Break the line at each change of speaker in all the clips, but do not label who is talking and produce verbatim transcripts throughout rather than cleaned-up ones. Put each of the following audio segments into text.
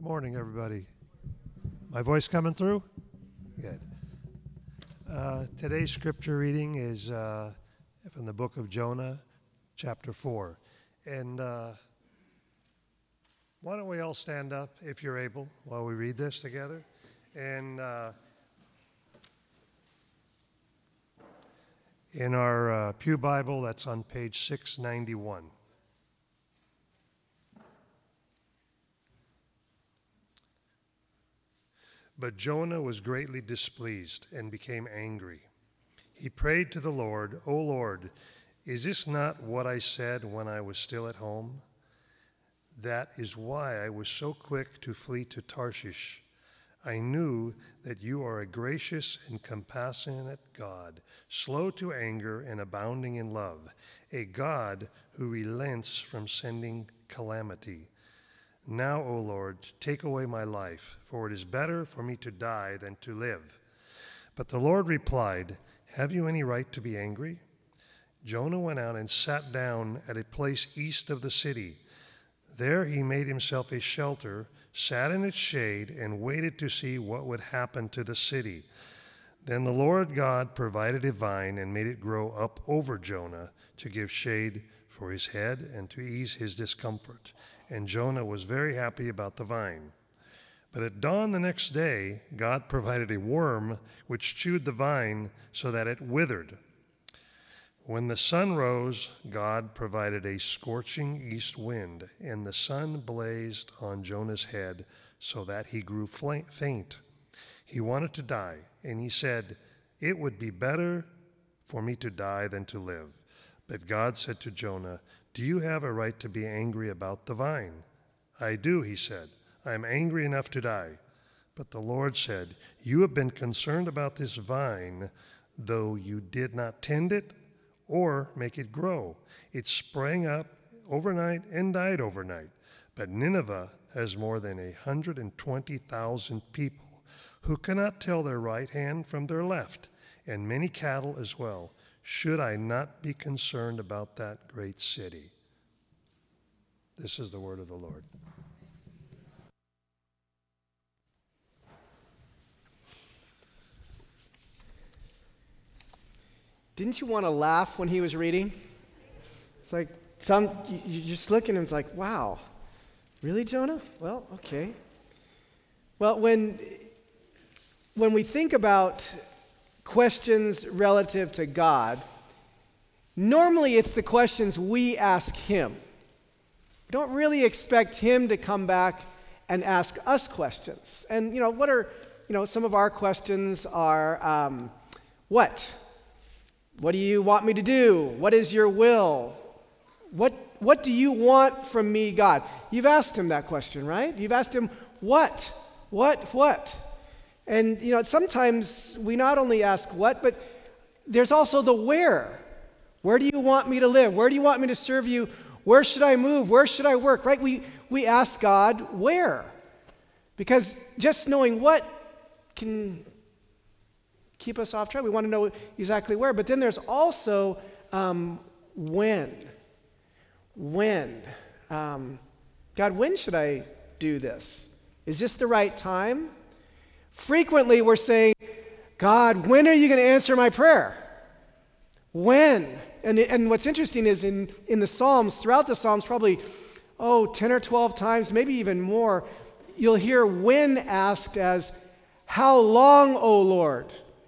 Good morning, everybody. My voice coming through? Good. Uh, today's scripture reading is uh, from the book of Jonah, chapter four. And uh, why don't we all stand up, if you're able, while we read this together? And uh, in our uh, Pew Bible, that's on page six ninety-one. But Jonah was greatly displeased and became angry. He prayed to the Lord, "O Lord, is this not what I said when I was still at home? That is why I was so quick to flee to Tarshish. I knew that you are a gracious and compassionate God, slow to anger and abounding in love, a God who relents from sending calamity. Now, O Lord, take away my life, for it is better for me to die than to live." But the Lord replied, "Have you any right to be angry?" Jonah went out and sat down at a place east of the city. There he made himself a shelter, sat in its shade, and waited to see what would happen to the city. Then the Lord God provided a vine and made it grow up over Jonah to give shade for his head and to ease his discomfort. And Jonah was very happy about the vine. But at dawn the next day, God provided a worm which chewed the vine so that it withered. When the sun rose, God provided a scorching east wind, and the sun blazed on Jonah's head so that he grew faint. He wanted to die, and he said, "It would be better for me to die than to live." But God said to Jonah, "Do you have a right to be angry about the vine?" "I do," he said. "I am angry enough to die." But the Lord said, "You have been concerned about this vine, though you did not tend it or make it grow. It sprang up overnight and died overnight. But Nineveh has more than a hundred and twenty thousand people who cannot tell their right hand from their left, and many cattle as well. Should I not be concerned about that great city?" This is the word of the Lord.
Didn't you want to laugh when he was reading? It's like some you, you just look at him, it's like, wow, really, Jonah? Well, okay. Well, when when we think about questions relative to God, normally it's the questions we ask him. We don't really expect him to come back and ask us questions. And, you know, what are, you know, some of our questions are, um, what? What do you want me to do? What is your will? What, what do you want from me, God? You've asked him that question, right? You've asked him, what? What? What? And, you know, sometimes we not only ask what, but there's also the where. Where do you want me to live? Where do you want me to serve you? Where should I move? Where should I work? Right? We, we ask God where. Because just knowing what can keep us off track. We want to know exactly where. But then there's also um, when. When. Um, God, when should I do this? Is this the right time? Frequently we're saying, God, when are you going to answer my prayer? When? And, and what's interesting is in, in the Psalms, throughout the Psalms, probably, oh, ten or twelve times, maybe even more, you'll hear when asked as, how long, O Lord?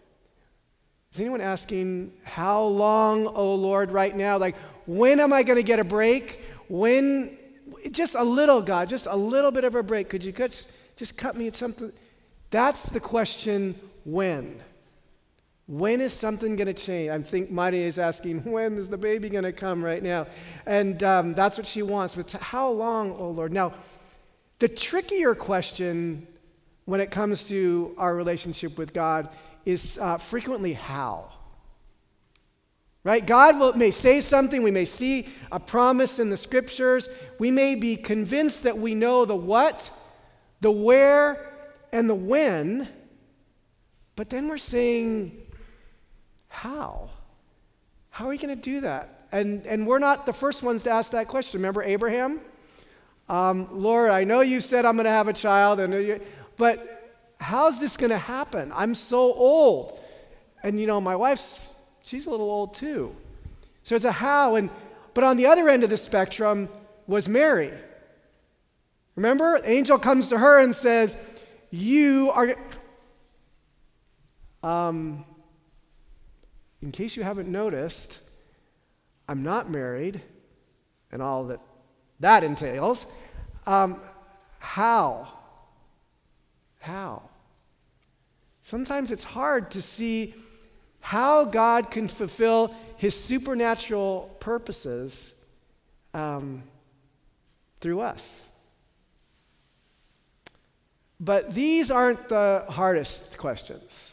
Is anyone asking, how long, O Lord, right now? Like, when am I going to get a break? When, just a little, God, just a little bit of a break. Could you cut, just cut me at something? That's the question, when. When is something going to change? I think Marty is asking, when is the baby going to come right now? And um, that's what she wants. But how long, oh Lord? Now, the trickier question when it comes to our relationship with God is uh, frequently how. Right? God will, may say something. We may see a promise in the scriptures. We may be convinced that we know the what, the where, and the when. But then we're saying, how? How are you going to do that? And and we're not the first ones to ask that question. Remember Abraham? Um, Lord, I know you said I'm going to have a child, and you, but how's this going to happen? I'm so old. And, you know, my wife's, she's a little old too. So it's a how. And but on the other end of the spectrum was Mary. Remember? The angel comes to her and says, you are... Um, in case you haven't noticed, I'm not married, and all that that entails. Um, how? How? Sometimes it's hard to see how God can fulfill his supernatural purposes um, through us. But these aren't the hardest questions.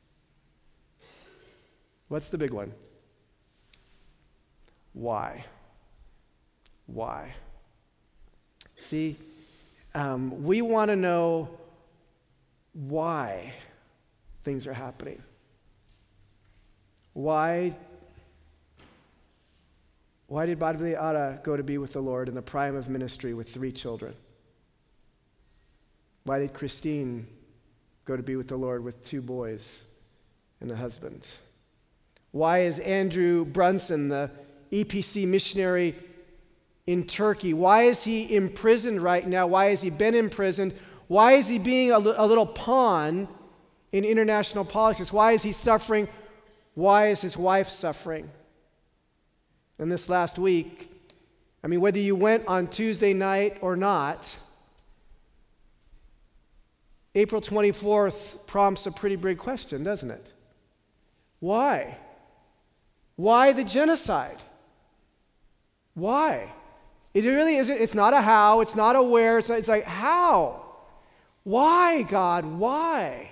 What's the big one? Why? Why? See, um, we want to know why things are happening. Why, why did Badvili Ara go to be with the Lord in the prime of ministry with three children? Why did Christine go to be with the Lord with two boys and a husband? Why is Andrew Brunson, the E P C missionary in Turkey, why is he imprisoned right now? Why has he been imprisoned? Why is he being a, a little pawn in international politics? Why is he suffering? Why is his wife suffering? And this last week, I mean, whether you went on Tuesday night or not, April twenty-fourth prompts a pretty big question, doesn't it? Why? Why the genocide? Why? It really isn't, it's not a how, it's not a where, it's, it's like, how? Why, God, why?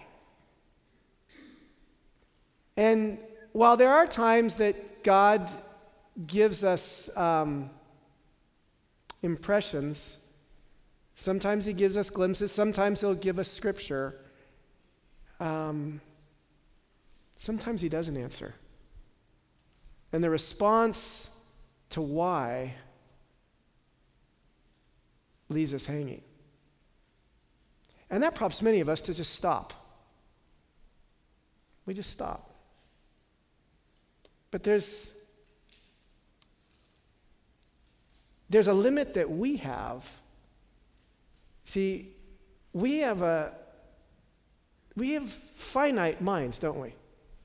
And while there are times that God gives us um, impressions, sometimes he gives us glimpses, sometimes he'll give us scripture, um, sometimes he doesn't answer. And the response to why leaves us hanging. And that prompts many of us to just stop. We just stop. But there's there's a limit that we have. See, we have a we have finite minds, don't we?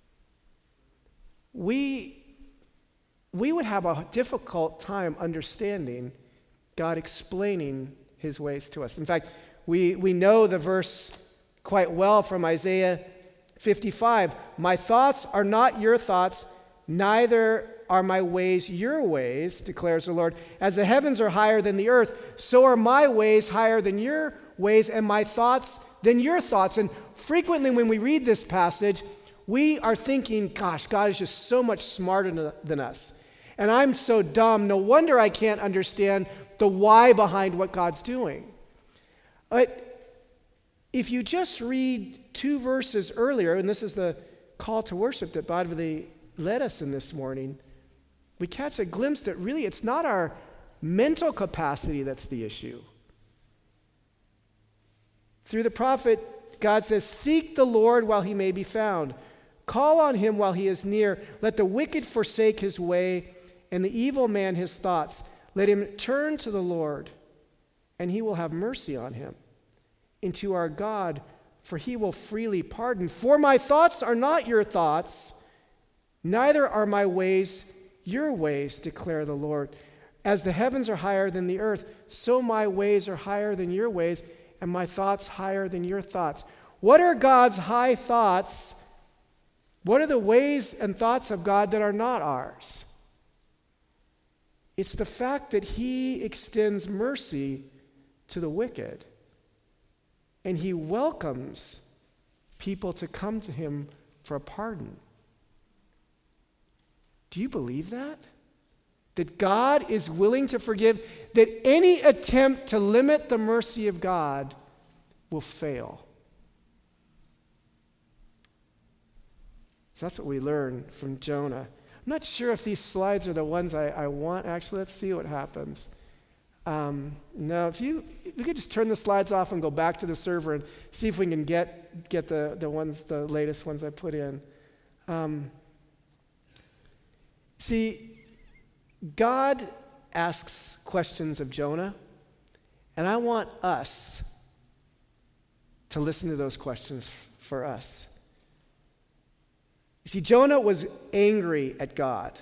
We we would have a difficult time understanding God explaining his ways to us. In fact, we, we know the verse quite well from Isaiah fifty-five. My thoughts are not your thoughts, neither are my ways your ways, declares the Lord. As the heavens are higher than the earth, so are my ways higher than your ways, and my thoughts than your thoughts. And frequently when we read this passage, we are thinking, gosh, God is just so much smarter than us. And I'm so dumb, no wonder I can't understand the why behind what God's doing. But if you just read two verses earlier, and this is the call to worship that Badvili led us in this morning, we catch a glimpse that really it's not our mental capacity that's the issue. Through the prophet, God says, seek the Lord while he may be found. Call on him while he is near. Let the wicked forsake his way, and the evil man his thoughts. Let him turn to the Lord, and he will have mercy on him. And to our God, for he will freely pardon. For my thoughts are not your thoughts, neither are my ways your ways, declare the Lord. As the heavens are higher than the earth, so my ways are higher than your ways, and my thoughts higher than your thoughts. What are God's high thoughts? What are the ways and thoughts of God that are not ours? It's the fact that he extends mercy to the wicked, and he welcomes people to come to him for a pardon. Do you believe that? That God is willing to forgive, that any attempt to limit the mercy of God will fail. So that's what we learn from Jonah. I'm not sure if these slides are the ones I, I want. Actually, let's see what happens. Um, now, if you if we could just turn the slides off and go back to the server and see if we can get get the, the ones, the latest ones I put in. Um, see, God asks questions of Jonah, and I want us to listen to those questions f- for us. You see, Jonah was angry at God.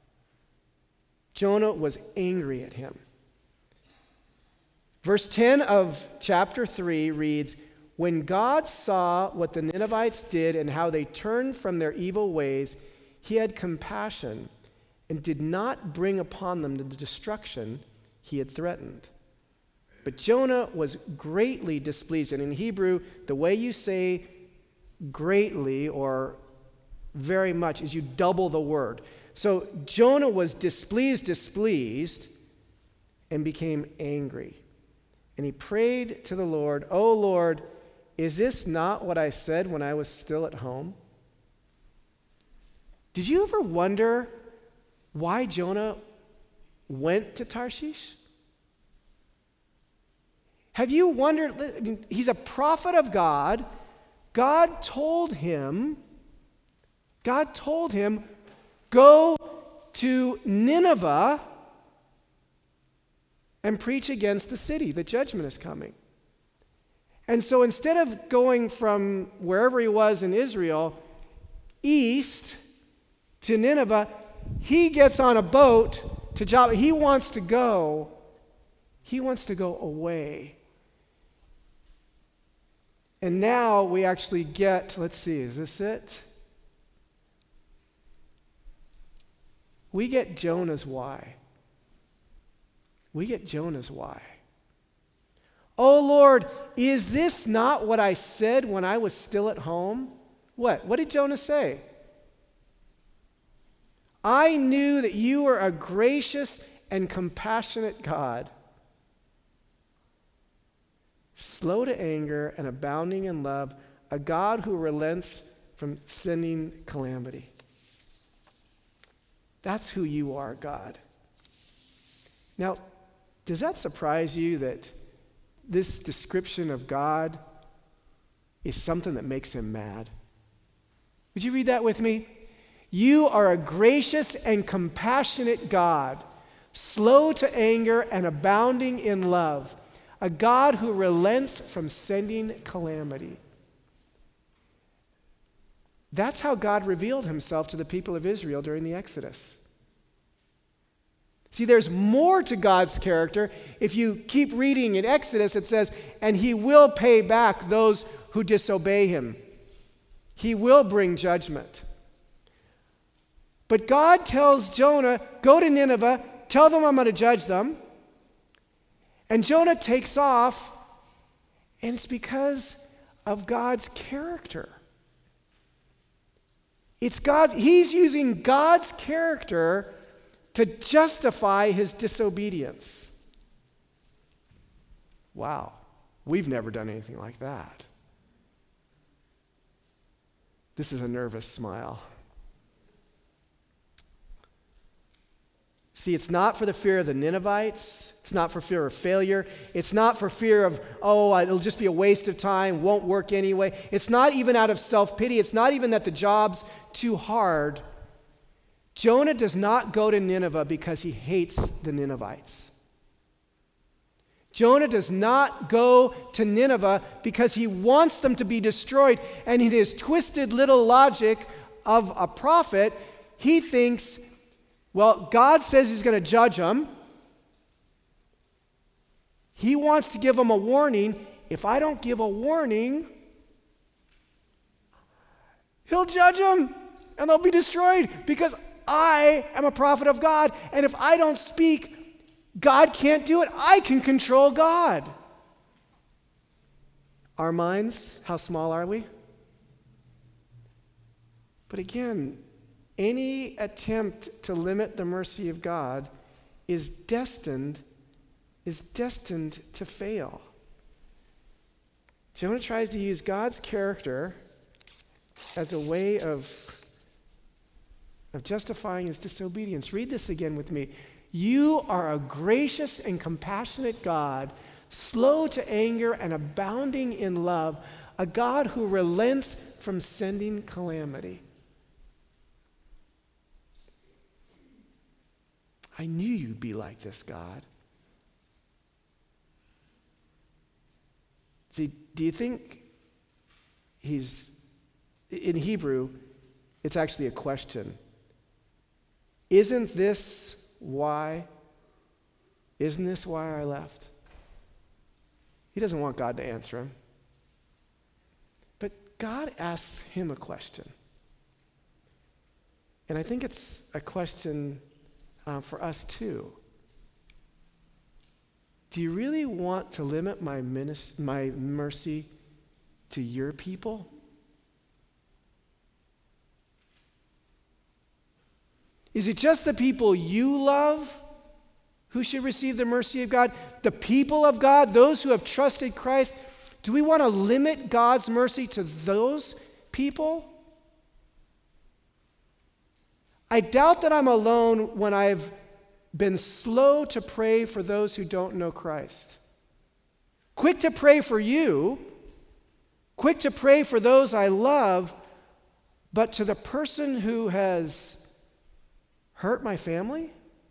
Jonah was angry at him. Verse ten of chapter three reads, "When God saw what the Ninevites did and how they turned from their evil ways, he had compassion and did not bring upon them the destruction he had threatened. But Jonah was greatly displeased." And in Hebrew, the way you say greatly or very much is you double the word. So Jonah was displeased, displeased, and became angry. And he prayed to the Lord, "O Lord, is this not what I said when I was still at home?" Did you ever wonder why Jonah went to Tarshish? Have you wondered? I mean, he's a prophet of God. God told him, God told him, go to Nineveh and preach against the city. The judgment is coming. And so instead of going from wherever he was in Israel east to Nineveh, he gets on a boat to Joppa. He wants to go. He wants to go away. And now we actually get, let's see, is this it? We get Jonah's why. We get Jonah's why. "Oh Lord, is this not what I said when I was still at home?" What? What did Jonah say? "I knew that you were a gracious and compassionate God, slow to anger and abounding in love, a God who relents from sending calamity." That's who you are, God. Now, does that surprise you that this description of God is something that makes him mad? Would you read that with me? "You are a gracious and compassionate God, slow to anger and abounding in love, a God who relents from sending calamity." That's how God revealed himself to the people of Israel during the Exodus. See, there's more to God's character. If you keep reading in Exodus, it says, "And he will pay back those who disobey him. He will bring judgment." But God tells Jonah, "Go to Nineveh, tell them I'm going to judge them." And Jonah takes off, and it's because of God's character. It's God, he's using God's character to justify his disobedience. Wow, we've never done anything like that. This is a nervous smile. See, it's not for the fear of the Ninevites. It's not for fear of failure. It's not for fear of, oh, it'll just be a waste of time, won't work anyway. It's not even out of self-pity. It's not even that the job's too hard. Jonah does not go to Nineveh because he hates the Ninevites. Jonah does not go to Nineveh because he wants them to be destroyed. And in his twisted little logic of a prophet, he thinks, well, God says he's going to judge them. He wants to give them a warning. If I don't give a warning, he'll judge them and they'll be destroyed because I am a prophet of God. And if I don't speak, God can't do it. I can control God. Our minds, how small are we? But again, any attempt to limit the mercy of God is destined, is destined to fail. Jonah tries to use God's character as a way of, of justifying his disobedience. Read this again with me. You are a gracious and compassionate God, slow to anger and abounding in love, a God who relents from sending calamity. I knew you'd be like this, God. See, do you think he's, in Hebrew, it's actually a question. Isn't this why? Isn't this why I left? He doesn't want God to answer him. But God asks him a question. And I think it's a question uh, for us too. Do you really want to limit my, minis- my mercy to your people? Is it just the people you love who should receive the mercy of God? The people of God, those who have trusted Christ? Do we want to limit God's mercy to those people? I doubt that I'm alone when I've been slow to pray for those who don't know Christ. Quick to pray for you, quick to pray for those I love, but to the person who has hurt my family,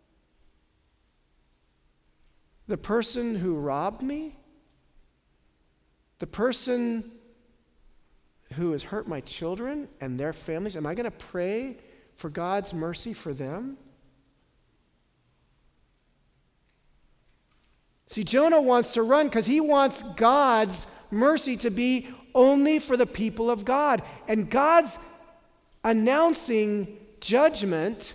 the person who robbed me, the person who has hurt my children and their families, am I going to pray for God's mercy for them? See, Jonah wants to run because he wants God's mercy to be only for the people of God. And God's announcing judgment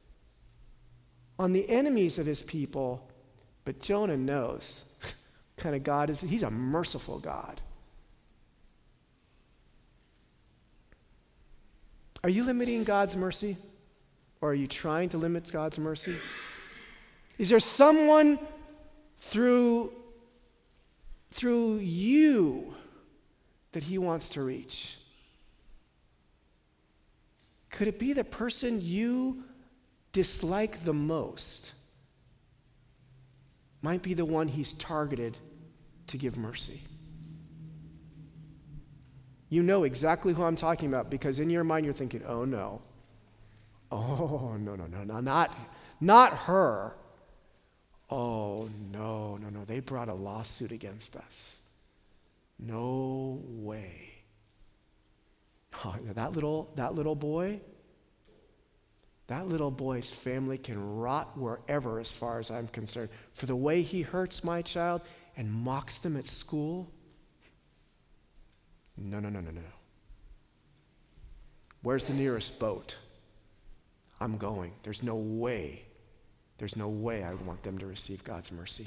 on the enemies of his people. But Jonah knows what kind of God is. He's a merciful God. Are you limiting God's mercy? Or are you trying to limit God's mercy? Is there someone through, through you that he wants to reach? Could it be the person you dislike the most might be the one he's targeted to give mercy? You know exactly who I'm talking about because in your mind you're thinking, oh no. Oh, no, no, no, no, not, not her. Oh, no, no, no, they brought a lawsuit against us. No way. Oh, that little, that little boy, that little boy's family can rot wherever as far as I'm concerned. For the way he hurts my child and mocks them at school. No, no, no, no, no. Where's the nearest boat? I'm going. There's no way. There's no way I would want them to receive God's mercy.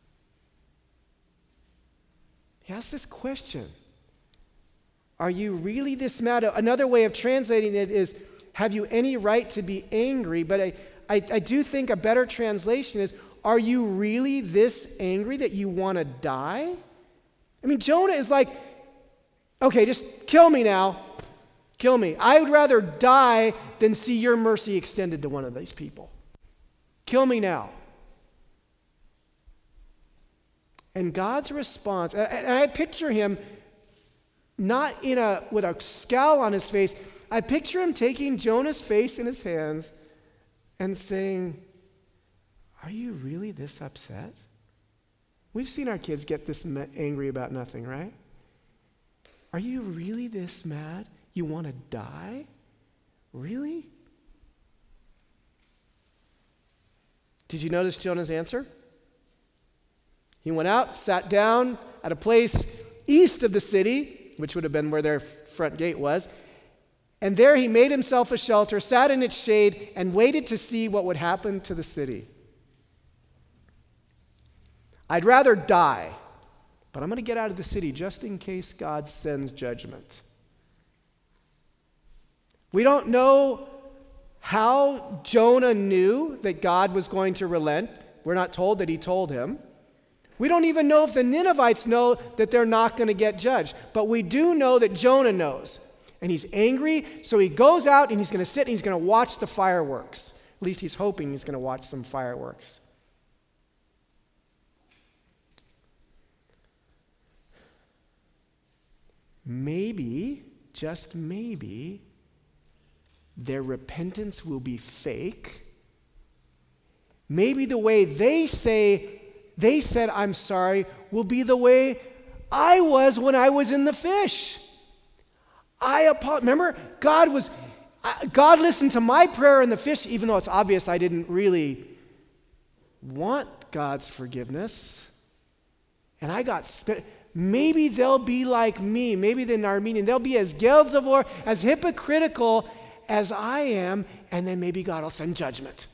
He asks this question. Are you really this mad? Another way of translating it is, have you any right to be angry? But I, I, I do think a better translation is, are you really this angry that you want to die? I mean, Jonah is like, okay, just kill me now. Kill me. I would rather die than see your mercy extended to one of these people. Kill me now. And God's response, and I picture him not in a with a scowl on his face. I picture him taking Jonah's face in his hands and saying, are you really this upset? We've seen our kids get this angry about nothing, right? Are you really this mad? You want to die? Really? Did you notice Jonah's answer? He went out, sat down at a place east of the city, which would have been where their front gate was, and there he made himself a shelter, sat in its shade, and waited to see what would happen to the city. I'd rather die, but I'm going to get out of the city just in case God sends judgment. We don't know how Jonah knew that God was going to relent. We're not told that he told him. We don't even know if the Ninevites know that they're not going to get judged. But we do know that Jonah knows. And he's angry, so he goes out and he's going to sit and he's going to watch the fireworks. least he's hoping he's going to watch some fireworks. Maybe, just maybe, their repentance will be fake. Maybe the way they say, they said, I'm sorry, will be the way I was when I was in the fish. I apo- remember, God was, God listened to my prayer in the fish, even though it's obvious I didn't really want God's forgiveness. And I got spit. Maybe they'll be like me. Maybe the Armenian. They'll be as Geldzavor, as hypocritical as I am, and then maybe God will send judgment.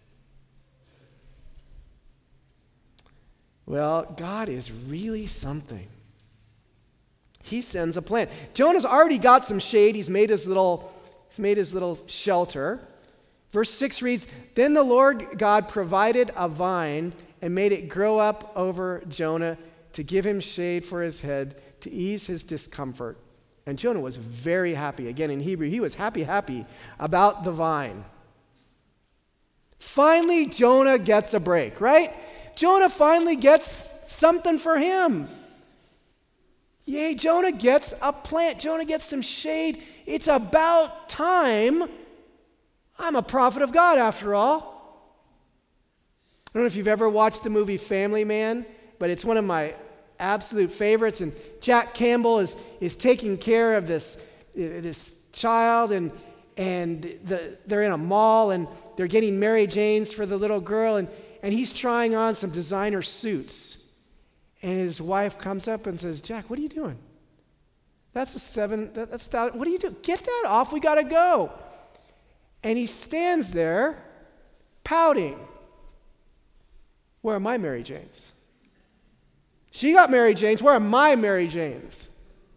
Well, God is really something. He sends a plan. Jonah's already got some shade. He's made his little, he's made his little shelter. Verse six reads, Then the Lord God provided a vine and made it grow up over Jonah to give him shade for his head, to ease his discomfort. And Jonah was very happy. Again, in Hebrew, he was happy, happy about the vine. Finally, Jonah gets a break, right? Jonah finally gets something for him. Yay, Jonah gets a plant. Jonah gets some shade. It's about time. I'm a prophet of God, after all. I don't know if you've ever watched the movie Family Man, but it's one of my absolute favorites. And Jack Campbell is, is taking care of this, this child, and, and the, they're in a mall, and they're getting Mary Janes for the little girl, and, and he's trying on some designer suits. And his wife comes up and says, Jack, what are you doing? That's a seven, that, that's that, what are you doing? Get that off, we gotta go. And he stands there pouting. Where are my Mary Janes? She got Mary Janes. Where are my Mary Janes?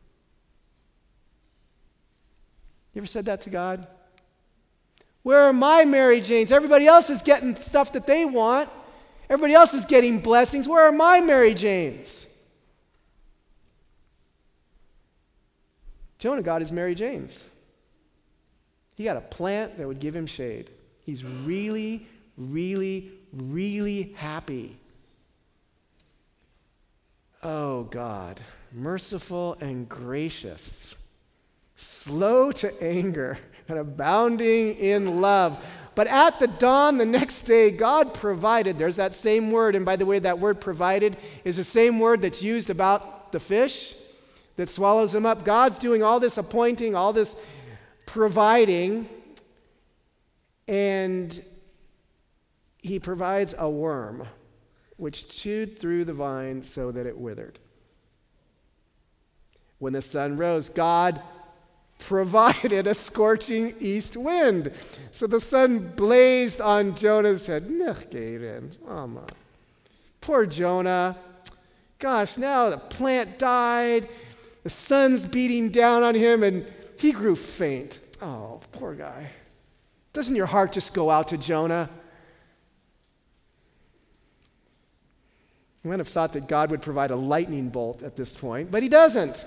You ever said that to God? Where are my Mary Janes? Everybody else is getting stuff that they want. Everybody else is getting blessings. Where are my Mary Janes? Jonah got his Mary Janes. He got a plant that would give him shade. He's really, really, really happy. Oh, God, merciful and gracious, slow to anger and abounding in love. But at the dawn the next day, God provided. There's that same word. And by the way, that word provided is the same word that's used about the fish that swallows them up. God's doing all this appointing, all this providing, and he provides a worm which chewed through the vine so that it withered. When the sun rose, God provided a scorching east wind. So the sun blazed on Jonah's head. Oh, man. Poor Jonah. Gosh, now the plant died. The sun's beating down on him, and he grew faint. Oh, poor guy. Doesn't your heart just go out to Jonah? You might have thought that God would provide a lightning bolt at this point, but he doesn't.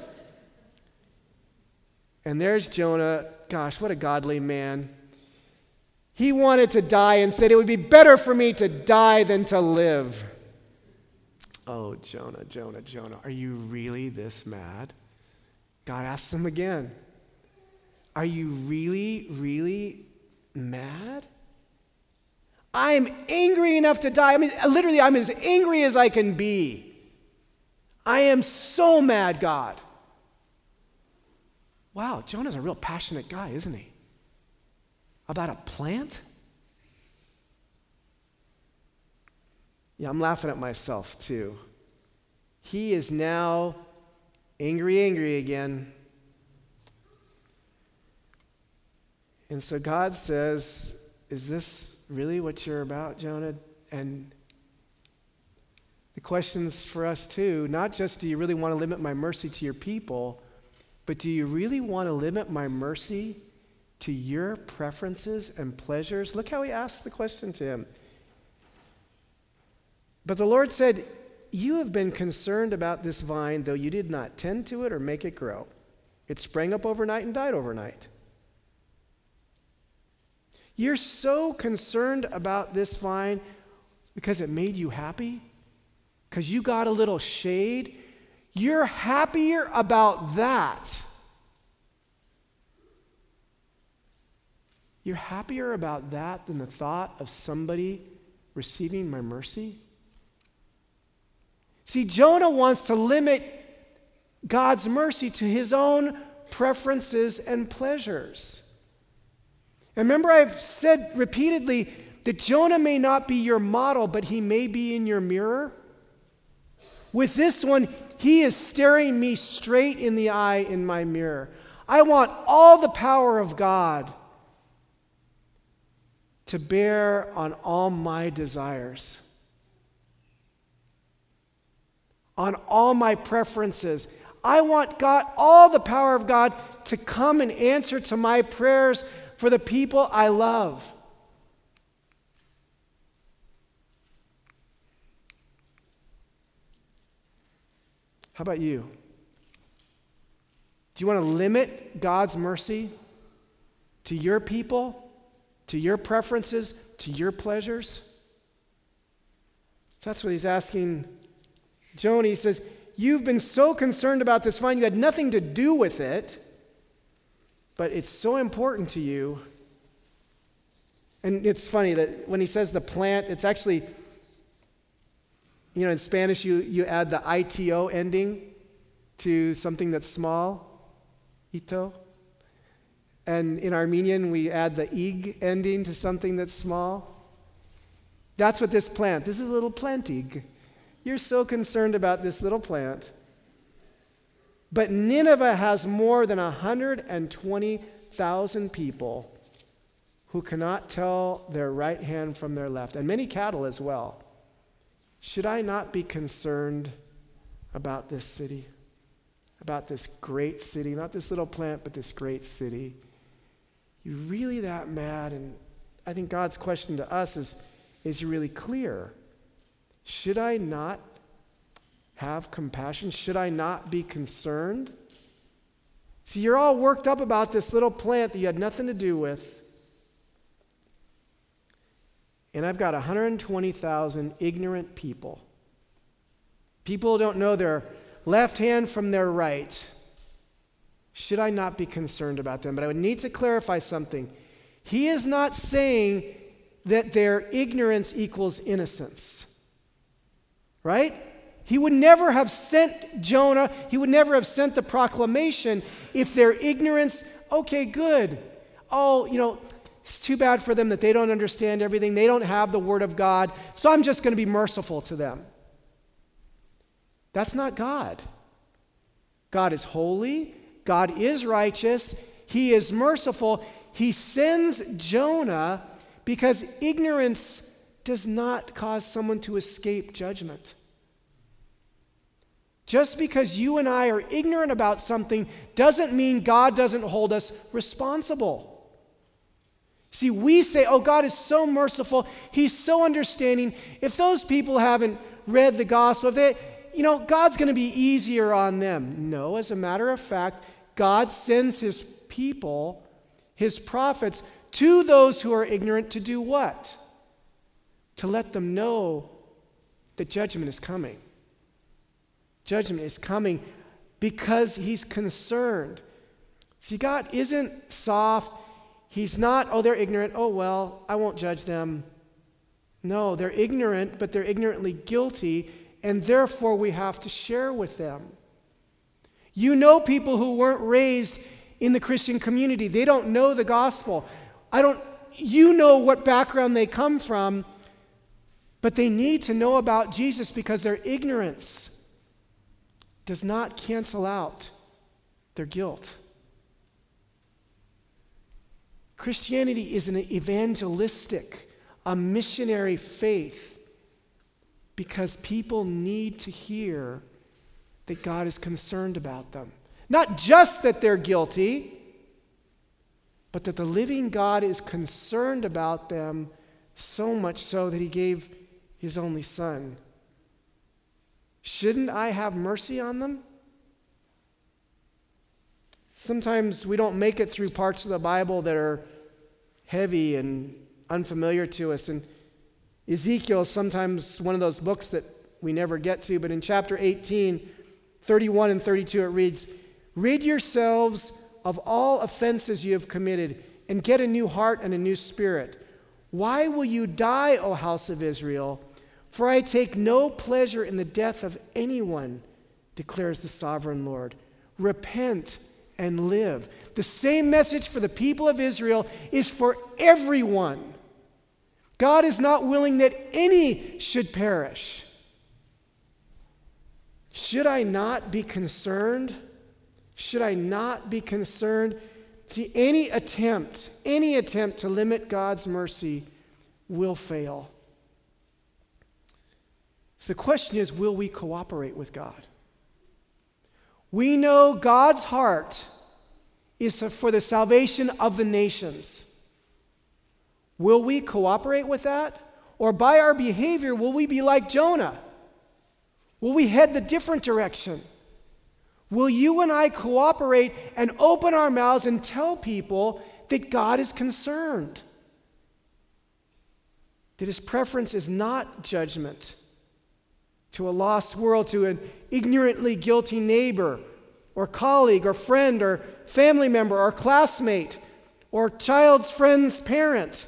And there's Jonah. Gosh, what a godly man. He wanted to die and said, it would be better for me to die than to live. Oh, Jonah, Jonah, Jonah, are you really this mad? God asks him again, are you really, really mad? I'm angry enough to die. I mean, literally, I'm as angry as I can be. I am so mad, God. Wow, Jonah's a real passionate guy, isn't he? About a plant? Yeah, I'm laughing at myself too. He is now angry, angry again. And so God says, is this really what you're about, Jonah? And the question's for us too, not just do you really want to limit my mercy to your people, but do you really want to limit my mercy to your preferences and pleasures? Look how he asks the question to him. But the Lord said, you have been concerned about this vine, though you did not tend to it or make it grow. It sprang up overnight and died overnight. You're so concerned about this vine because it made you happy, because you got a little shade. You're happier about that. You're happier about that than the thought of somebody receiving my mercy? See, Jonah wants to limit God's mercy to his own preferences and pleasures. And remember, I've said repeatedly that Jonah may not be your model, but he may be in your mirror. With this one, he is staring me straight in the eye in my mirror. I want all the power of God to bear on all my desires, on all my preferences. I want God, all the power of God, to come and answer to my prayers for the people I love. How about you? Do you want to limit God's mercy to your people, to your preferences, to your pleasures? So that's what he's asking Jonah. He says, you've been so concerned about this vine, you had nothing to do with it, but it's so important to you. And it's funny that when he says the plant, it's actually, you know, in Spanish you, you add the I T O ending to something that's small, ito. And in Armenian we add the ig ending to something that's small. That's what this plant, this is a little plantig. You're so concerned about this little plant. But Nineveh has more than one hundred twenty thousand people who cannot tell their right hand from their left, and many cattle as well. Should I not be concerned about this city? About this great city? Not this little plant, but this great city. You really that mad? And I think God's question to us is, is really clear. Should I not have compassion? Should I not be concerned? See, you're all worked up about this little plant that you had nothing to do with. And I've got one hundred twenty thousand ignorant people. People who don't know their left hand from their right. Should I not be concerned about them? But I would need to clarify something. He is not saying that their ignorance equals innocence. Right? He would never have sent Jonah, he would never have sent the proclamation if their ignorance, okay, good. Oh, you know, it's too bad for them that they don't understand everything. They don't have the Word of God, so I'm just going to be merciful to them. That's not God. God is holy. God is righteous. He is merciful. He sends Jonah because ignorance does not cause someone to escape judgment. Just because you and I are ignorant about something doesn't mean God doesn't hold us responsible. See, we say, oh, God is so merciful. He's so understanding. If those people haven't read the gospel, if they, you know, God's going to be easier on them. No, as a matter of fact, God sends his people, his prophets, to those who are ignorant to do what? To let them know that judgment is coming. Judgment is coming because he's concerned. See, God isn't soft. He's not, oh, they're ignorant. Oh, well, I won't judge them. No, they're ignorant, but they're ignorantly guilty, and therefore we have to share with them. You know people who weren't raised in the Christian community. They don't know the gospel. I don't, you know what background they come from, but they need to know about Jesus because their ignorance does not cancel out their guilt. Christianity is an evangelistic, a missionary faith because people need to hear that God is concerned about them. Not just that they're guilty, but that the living God is concerned about them so much so that he gave his only son. Shouldn't I have mercy on them? Sometimes we don't make it through parts of the Bible that are heavy and unfamiliar to us. And Ezekiel is sometimes one of those books that we never get to, but in chapter eighteen, thirty-one and thirty-two, it reads, "Rid yourselves of all offenses you have committed, and get a new heart and a new spirit. Why will you die, O house of Israel? For I take no pleasure in the death of anyone, declares the sovereign Lord. Repent and live." The same message for the people of Israel is for everyone. God is not willing that any should perish. Should I not be concerned? Should I not be concerned? See, any attempt, any attempt to limit God's mercy will fail. So the question is, will we cooperate with God? We know God's heart is for the salvation of the nations. Will we cooperate with that? Or by our behavior, will we be like Jonah? Will we head the different direction? Will you and I cooperate and open our mouths and tell people that God is concerned? That his preference is not judgment to a lost world, to an ignorantly guilty neighbor or colleague or friend or family member or classmate or child's friend's parent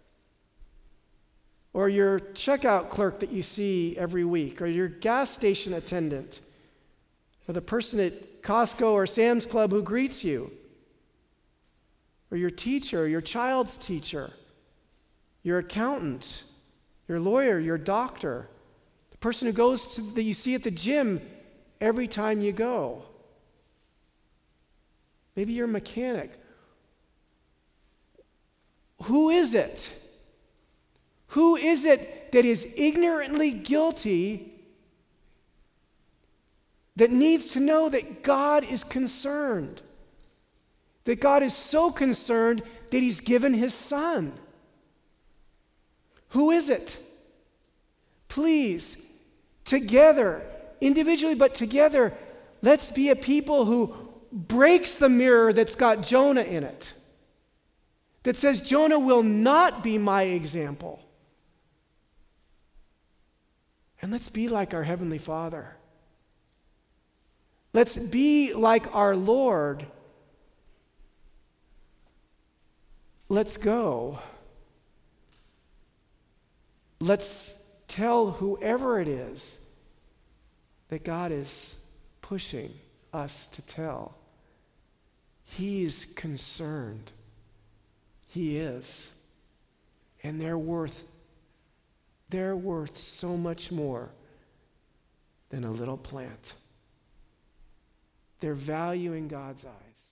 or your checkout clerk that you see every week or your gas station attendant or the person at Costco or Sam's Club who greets you or your teacher, your child's teacher, your accountant, your lawyer, your doctor, the person who goes to that you see at the gym every time you go. Maybe your mechanic. Who is it? Who is it that is ignorantly guilty that needs to know that God is concerned? That God is so concerned that he's given his son? Who is it? Please, together, individually but together, let's be a people who breaks the mirror that's got Jonah in it. That says Jonah will not be my example. And let's be like our Heavenly Father. Let's be like our Lord. Let's go. Let's tell whoever it is that God is pushing us to tell. He's concerned. He is. And they're worth, they're worth so much more than a little plant. Their value in God's eyes